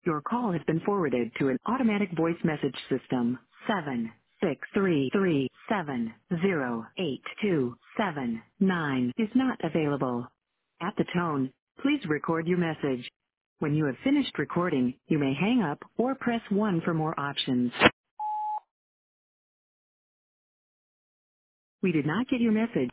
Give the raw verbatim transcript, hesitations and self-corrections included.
Your call has been forwarded to an automatic voice message system. Seven six three three seven zero eight two seven nine is not available. At the tone, please record your message. When you have finished recording, you may hang up or press one for more options. We did not get your message.